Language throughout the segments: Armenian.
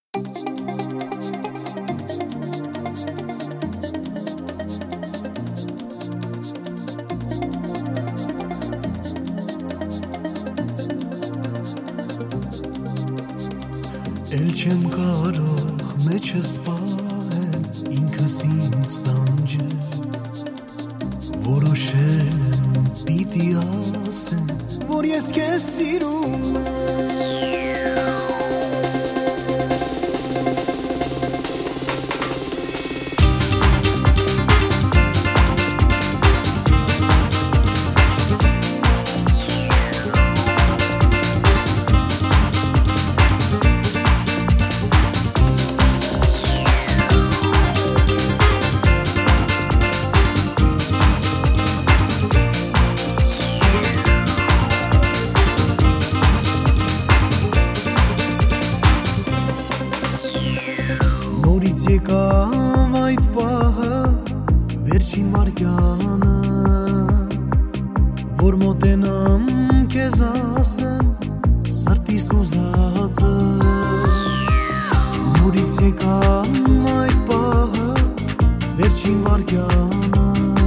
Էլ չեմ կարող մեջս պահել, ինքս ինձ տանջել, որոշել եմ պիտի ասեմ, որ ես քեզ սիրում եմ։ Եկավ այդ պահը, վերջին վարկյանը, որ մոտենամ քեզ ասեմ, սրտիս ուզածը։ Նորից եկավ այդ պահը, վերջին վարկյանը,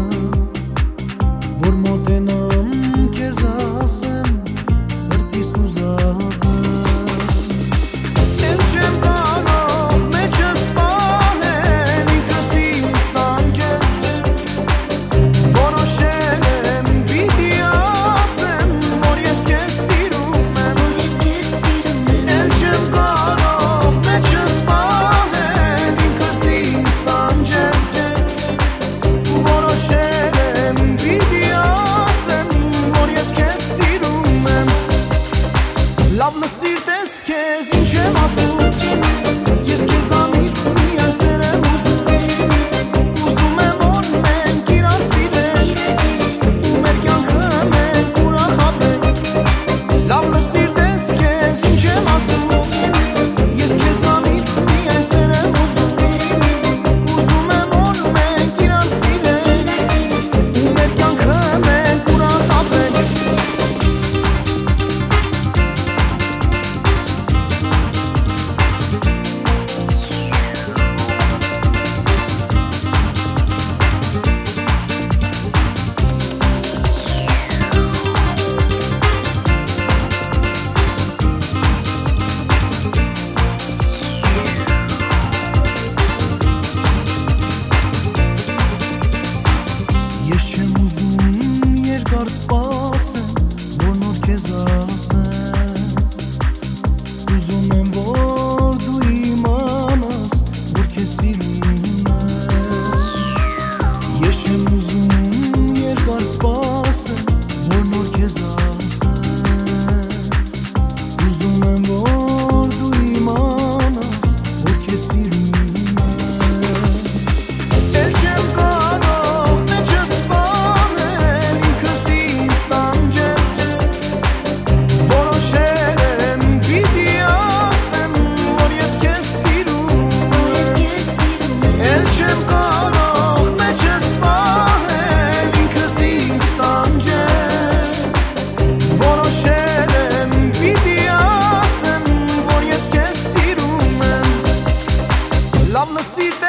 որ մոտենամ քեզ ասեմ, սրտիս ուզածը։ Էլ չեմ կարող մեջս Լավ լսիր տես քեզ ինչ եմ ասում, ես քեզանից միասին եմ ուզում եմ որ մենք իրար սիրենք, ու մեր կյանքը մենք ուրախ ապրենք։ Լավ լսիր տես քեզ ինչ եմ ասում, ես քեզանից միասին եմ ուզում եմ որ մենք իրար սիրենք, ու մեր կյանքը մենք ուրախ ապրենք։ Ես չեմ ուզում երկար սպասեմ, որ նոր քեզ ասեմ, ուզում եմ որ դու իմանաս, որ քեզ սիրում եմ։ Ես չեմ ուզում երկար սպասեմ, որ նոր քեզ ասեմ, ուզում եմ որ դու իմանաս, որ քեզ սիրում եմ։ Էլ չեմ կարող մեջս պահել, ինքս ինձ տանջել, որոշել եմ պիտի ասեմ, որ ես քեզ սիրում եմ։ Էլ չեմ կարող մեջս պահել, ինքս ինձ տանջել, որոշել եմ պիտի ասեմ, որ ես քեզ սիրում եմ։ Լավ լսիր